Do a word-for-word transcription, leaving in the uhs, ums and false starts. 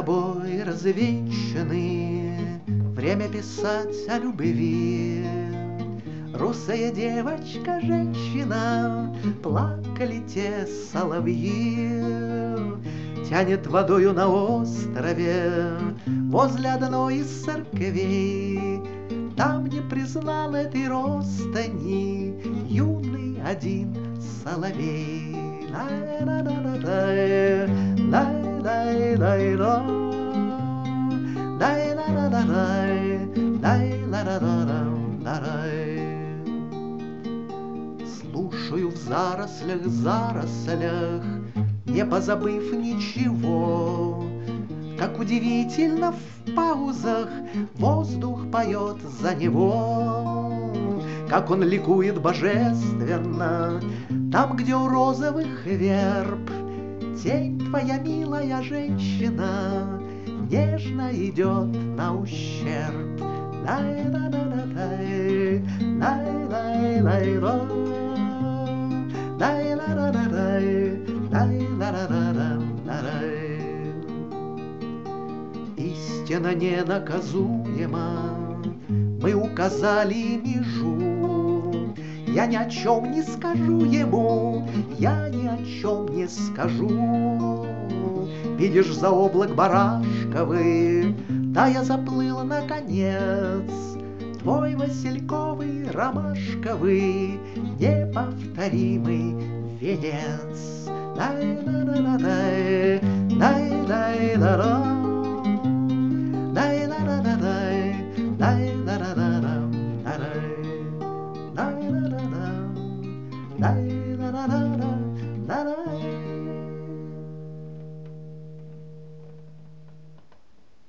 тобой развенчаны, время писать о любви. Русая девочка, женщина, плакали те соловьи. Тянет водою на острове возле одной из церквей. Там не признал этой ростани юный один соловей. Лай-ла-ла-ла-лай, лай-лай-лай-ла, лай-ла-ла-ла-лай, лай-ла-ла-ла-ла-лай. Слушаю в зарослях, зарослях, не позабыв ничего, как удивительно в паузах воздух поет за него, как он ликует божественно там, где у розовых верб тень твоя, милая женщина, нежно идет на ущерб. Лай-ла-ла-ла-лай, лай-лай-лай-ла, лай-ла-ла-ла-лай, лай-ла-ла-ла-ла-лай. Истина ненаказуема, мы указали межу. Я ни о чем не скажу ему, я ни о чем не скажу. Видишь, за облак барашковый, да я заплыл наконец. Твой васильковый, ромашковый, неповторимый венец. Лай-ла-ла-ла-лай, лай-лай-ла-ла, лай-ла-ла-ла-лай, лай-ла-ла-ла-лам, лай, лай-ла-ла-лам, лай-ла-ла-ла-ла, лай.